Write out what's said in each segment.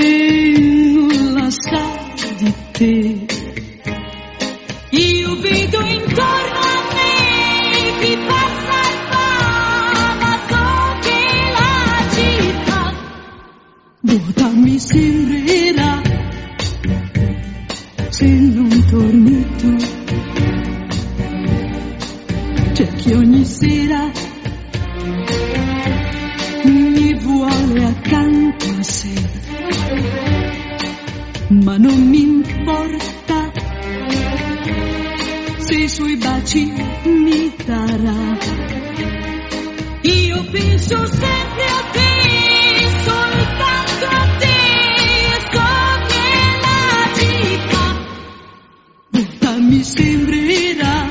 nulla sa di te. Io vedo intorno a me chi passa e va, ma so che la città vuota mi sembrerà se non torni tu. C'è chi ogni sera mi vuole accanto a sé, ma non mi importa se i suoi baci mi darà. Io penso sempre a te, soltanto a te, so che la città vuota mi sembrerà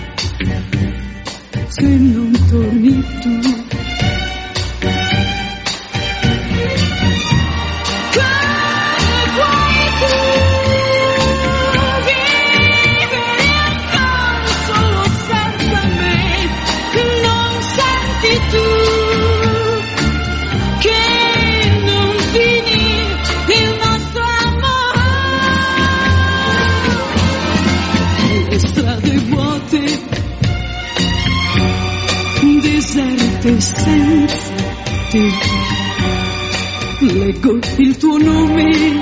se non torni tu. Senza te leggo il tuo nome